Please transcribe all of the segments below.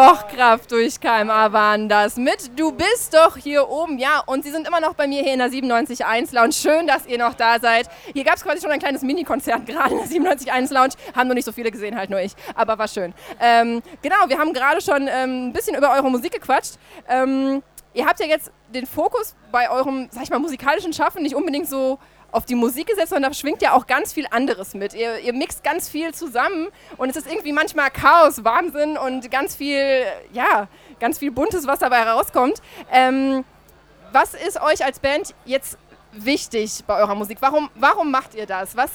Och, Kraft durch KMA waren das mit Du bist doch hier oben. Ja, und Sie sind immer noch bei mir hier in der 97.1 Lounge. Schön, dass ihr noch da seid. Hier gab es quasi schon ein kleines Mini-Konzert gerade in der 97.1 Lounge. Haben noch nicht so viele gesehen, halt nur ich. Aber war schön. Genau, wir haben gerade schon ein bisschen über eure Musik gequatscht. Ihr habt ja jetzt den Fokus bei eurem, sag ich mal, musikalischen Schaffen nicht unbedingt so auf die Musik gesetzt, sondern da schwingt ja auch ganz viel anderes mit. Ihr mixt ganz viel zusammen und es ist irgendwie manchmal Chaos, Wahnsinn und ganz viel Buntes, was dabei herauskommt. Was ist euch als Band jetzt wichtig bei eurer Musik? Warum macht ihr das? Was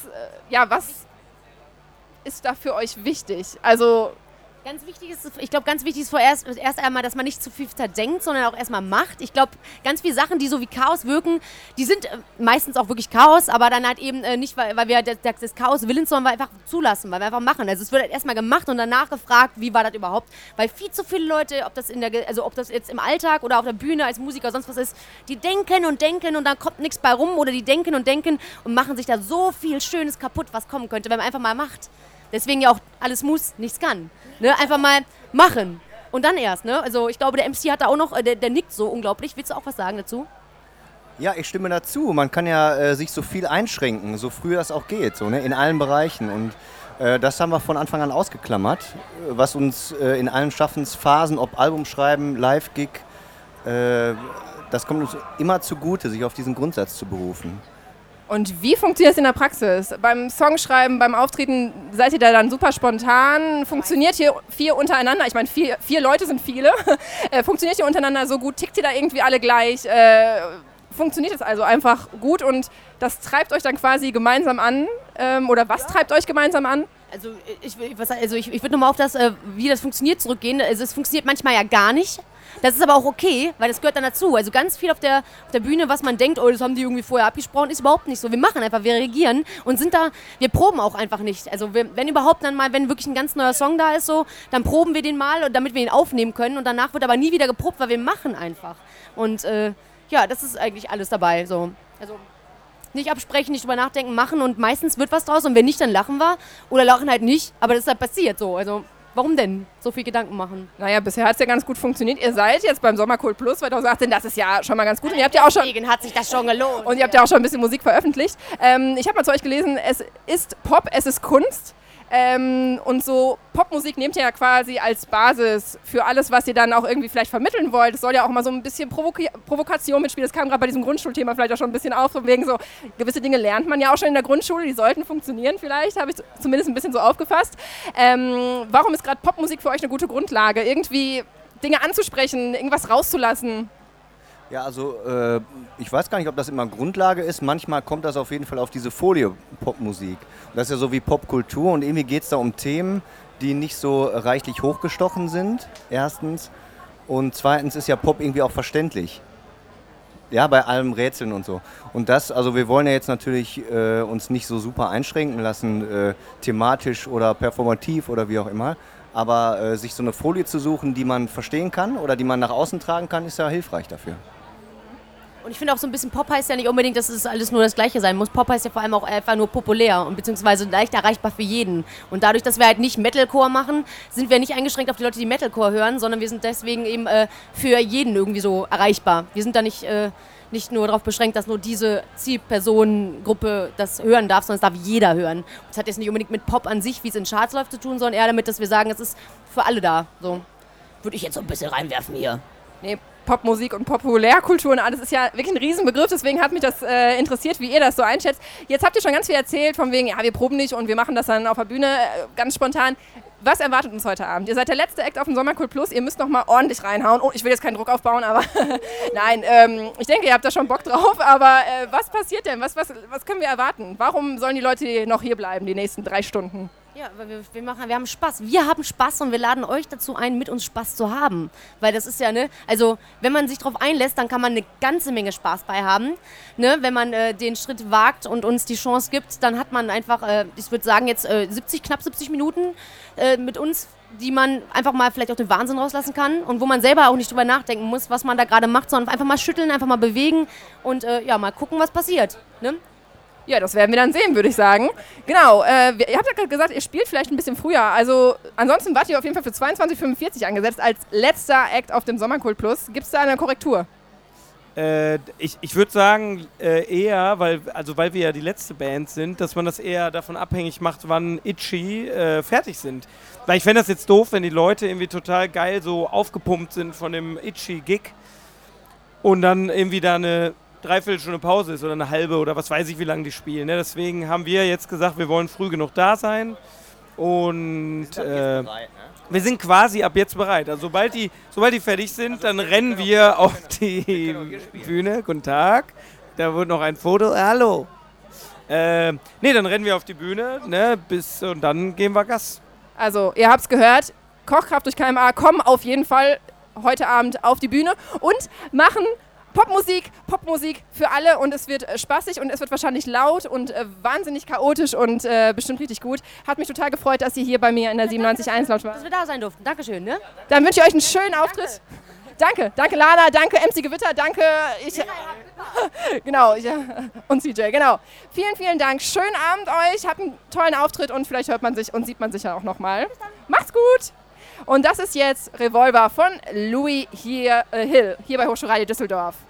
ist da für euch wichtig? Also Ganz wichtig ist vorerst erst einmal, dass man nicht zu viel zerdenkt, sondern auch erstmal macht. Ich glaube, ganz viele Sachen, die so wie Chaos wirken, die sind meistens auch wirklich Chaos, aber dann halt eben nicht, weil wir das Chaos willens, sondern weil wir einfach zulassen, weil wir einfach machen. Also es wird halt erstmal gemacht und danach gefragt, wie war das überhaupt? Weil viel zu viele Leute, ob das jetzt im Alltag oder auf der Bühne als Musiker oder sonst was ist, die denken und dann kommt nichts bei rum oder die denken und machen sich da so viel Schönes kaputt, was kommen könnte, wenn man einfach mal macht. Deswegen ja auch alles muss, nichts kann. Ne? Einfach mal machen. Und dann erst. Ne? Also ich glaube, der MC hat da auch noch, der nickt so unglaublich. Willst du auch was sagen dazu? Ja, ich stimme dazu. Man kann ja sich so viel einschränken, so früh das auch geht, so, ne? In allen Bereichen. Und das haben wir von Anfang an ausgeklammert, was uns in allen Schaffensphasen, ob Album schreiben, Live-Gig, das kommt uns immer zugute, sich auf diesen Grundsatz zu berufen. Und wie funktioniert es in der Praxis? Beim Songschreiben, beim Auftreten, seid ihr da dann super spontan? Funktioniert hier vier untereinander? Ich meine, vier Leute sind viele. Funktioniert ihr untereinander so gut? Tickt ihr da irgendwie alle gleich? Funktioniert es also einfach gut und das treibt euch dann quasi gemeinsam an? Oder was treibt euch gemeinsam an? Also ich würde nochmal auf das, wie das funktioniert, zurückgehen. Also es funktioniert manchmal ja gar nicht. Das ist aber auch okay, weil das gehört dann dazu. Also ganz viel auf der Bühne, was man denkt, oh, das haben die irgendwie vorher abgesprochen, ist überhaupt nicht so. Wir machen einfach, wir reagieren und wir proben auch einfach nicht. Also wenn überhaupt dann mal, wenn wirklich ein ganz neuer Song da ist, so, dann proben wir den mal, damit wir ihn aufnehmen können und danach wird aber nie wieder geprobt, weil wir machen einfach. Und das ist eigentlich alles dabei. So. Also nicht absprechen, nicht drüber nachdenken, machen und meistens wird was draus und wenn nicht, dann lachen wir oder lachen halt nicht, aber das ist halt passiert so. Also warum denn so viel Gedanken machen? Naja, bisher hat es ja ganz gut funktioniert. Ihr seid jetzt beim Sommercool Plus 2018, das ist ja schon mal ganz gut. Und ihr habt ja auch schon, deswegen hat sich das schon gelohnt. Und ihr habt ja auch schon ein bisschen Musik veröffentlicht. Ich habe mal zu euch gelesen, es ist Pop, es ist Kunst. Und so Popmusik nehmt ihr ja quasi als Basis für alles, was ihr dann auch irgendwie vielleicht vermitteln wollt. Es soll ja auch mal so ein bisschen Provokation mitspielen. Das kam gerade bei diesem Grundschulthema vielleicht auch schon ein bisschen auf. Von wegen so, gewisse Dinge lernt man ja auch schon in der Grundschule, die sollten funktionieren vielleicht, habe ich zumindest ein bisschen so aufgefasst. Warum ist gerade Popmusik für euch eine gute Grundlage? Irgendwie Dinge anzusprechen, irgendwas rauszulassen? Ja, also ich weiß gar nicht, ob das immer Grundlage ist. Manchmal kommt das auf jeden Fall auf diese Folie Popmusik. Das ist ja so wie Popkultur und irgendwie geht es da um Themen, die nicht so reichlich hochgestochen sind, erstens. Und zweitens ist ja Pop irgendwie auch verständlich. Ja, bei allem Rätseln und so. Und also wir wollen ja jetzt natürlich uns nicht so super einschränken lassen, thematisch oder performativ oder wie auch immer. Aber sich so eine Folie zu suchen, die man verstehen kann oder die man nach außen tragen kann, ist ja hilfreich dafür. Und ich finde auch so ein bisschen, Pop heißt ja nicht unbedingt, dass es alles nur das Gleiche sein muss. Pop heißt ja vor allem auch einfach nur populär und beziehungsweise leicht erreichbar für jeden. Und dadurch, dass wir halt nicht Metalcore machen, sind wir nicht eingeschränkt auf die Leute, die Metalcore hören, sondern wir sind deswegen eben für jeden irgendwie so erreichbar. Wir sind da nicht nur darauf beschränkt, dass nur diese Zielpersonengruppe das hören darf, sondern es darf jeder hören. Das hat jetzt nicht unbedingt mit Pop an sich, wie es in Charts läuft, zu tun, sondern eher damit, dass wir sagen, es ist für alle da. So würde ich jetzt so ein bisschen reinwerfen hier. Nee, Popmusik und Populärkultur und alles ist ja wirklich ein Riesenbegriff, deswegen hat mich das interessiert, wie ihr das so einschätzt. Jetzt habt ihr schon ganz viel erzählt, von wegen, ja, wir proben nicht und wir machen das dann auf der Bühne ganz spontan. Was erwartet uns heute Abend? Ihr seid der letzte Act auf dem Sommercool Plus, ihr müsst noch mal ordentlich reinhauen. Oh, ich will jetzt keinen Druck aufbauen, aber nein, ich denke, ihr habt da schon Bock drauf, aber was passiert denn? Was können wir erwarten? Warum sollen die Leute noch hier bleiben, die nächsten 3 Stunden? Ja, weil wir haben Spaß. Wir haben Spaß und wir laden euch dazu ein, mit uns Spaß zu haben. Weil das ist ja, ne, also wenn man sich drauf einlässt, dann kann man eine ganze Menge Spaß bei haben. Ne? Wenn man den Schritt wagt und uns die Chance gibt, dann hat man einfach, ich würde sagen jetzt knapp 70 Minuten mit uns, die man einfach mal vielleicht auch den Wahnsinn rauslassen kann und wo man selber auch nicht drüber nachdenken muss, was man da gerade macht, sondern einfach mal schütteln, einfach mal bewegen und mal gucken, was passiert. Ne? Ja, das werden wir dann sehen, würde ich sagen. Genau, ihr habt ja gerade gesagt, ihr spielt vielleicht ein bisschen früher. Also ansonsten wart ihr auf jeden Fall für 22:45 angesetzt als letzter Act auf dem Sommerkult Plus. Gibt es da eine Korrektur? Ich würde sagen, eher, weil wir ja die letzte Band sind, dass man das eher davon abhängig macht, wann Itchy fertig sind. Weil ich fände das jetzt doof, wenn die Leute irgendwie total geil so aufgepumpt sind von dem Itchy-Gig und dann irgendwie da eine Dreiviertelstunde Pause ist oder eine halbe oder was weiß ich, wie lange die spielen. Ne? Deswegen haben wir jetzt gesagt, wir wollen früh genug da sein und wir sind quasi ab jetzt bereit. Also sobald die fertig sind, dann rennen wir auf die Bühne. Guten Tag. Da wird noch ein Foto. Hallo. Dann rennen wir auf die Bühne, ne, und dann geben wir Gas. Also, ihr habt's gehört, Kochkraft durch KMA kommen auf jeden Fall heute Abend auf die Bühne und machen Popmusik für alle und es wird spaßig und es wird wahrscheinlich laut und wahnsinnig chaotisch und bestimmt richtig gut. Hat mich total gefreut, dass ihr hier bei mir in der 97.1 Lounge wart. Dass wir da sein durften. Dankeschön, ne? Dann wünsche ich euch einen schönen Auftritt. Danke Lana, danke MC Gewitter, danke und CJ, genau. Vielen Dank, schönen Abend euch, habt einen tollen Auftritt und vielleicht hört man sich und sieht man sich ja auch nochmal. Macht's gut! Und das ist jetzt Revolver von Louis Hill, hier bei Hochschulradio Düsseldorf.